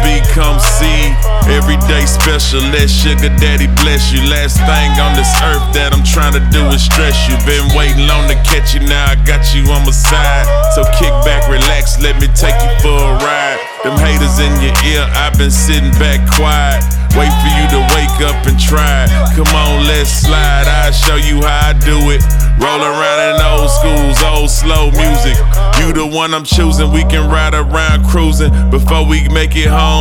B, come see. Every day special, let sugar daddy bless you. Last thing on this earth that I'm trying to do is stress you. Been waiting long to catch you, now I got you on my side. So kick back, relax, let me take you for a ride. Them haters in your ear, I've been sitting back quiet. Wait for you to wake up and try it. Come on, let's slide, I'll show you how I do it. Roll around in old schools, old slow music. You the one I'm choosing, we can ride around cruising. Before we make it home,